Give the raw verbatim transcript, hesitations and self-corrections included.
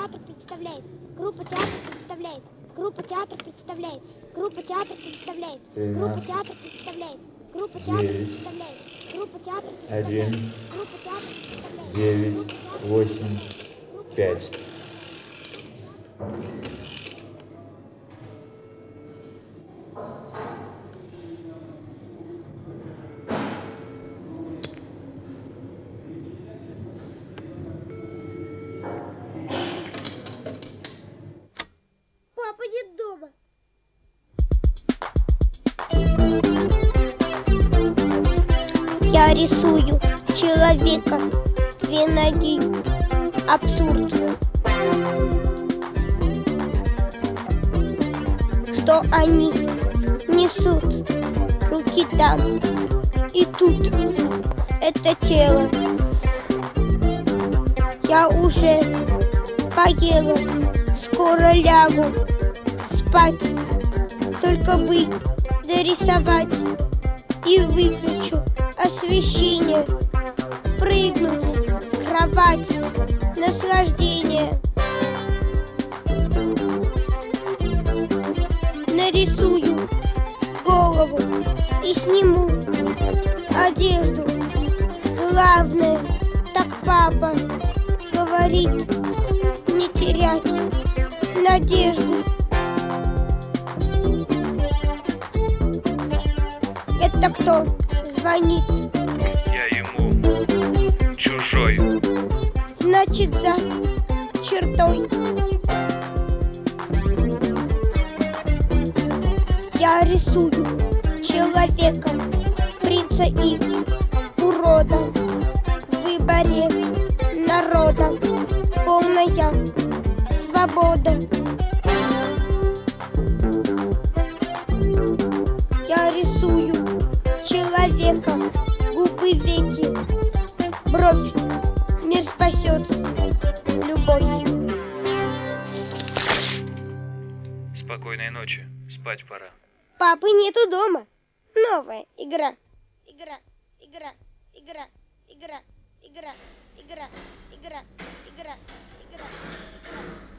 театр представляет. Группа театр представляет. Группа театр представляет. Группа театр представляет. Группа театр представляет. Группа театр представляет. Группа театр представляет. один, девять, восемь, пять. Папа нет дома. Я рисую человека, две ноги, абсурд. Что они несут, руки там и тут, это тело. Я уже поела, скоро лягу спать, только бы дорисовать и выключу освещение, прыгнуть в кровать, наслаждение. Нарисую голову и сниму одежду. Главное, так папа говорит, не терять надежду. Это кто звонит? Я ему чужой. Значит, за чертой. Я рисую человека, принца и урода. В выборе народа полная свобода. Я рисую человека, губы, веки, бровь, мир спасет любовь. Спокойной ночи, спать пора. Папы нету дома. Новая игра. Игра, игра, игра, игра, игра, игра, игра, игра, игра, игра.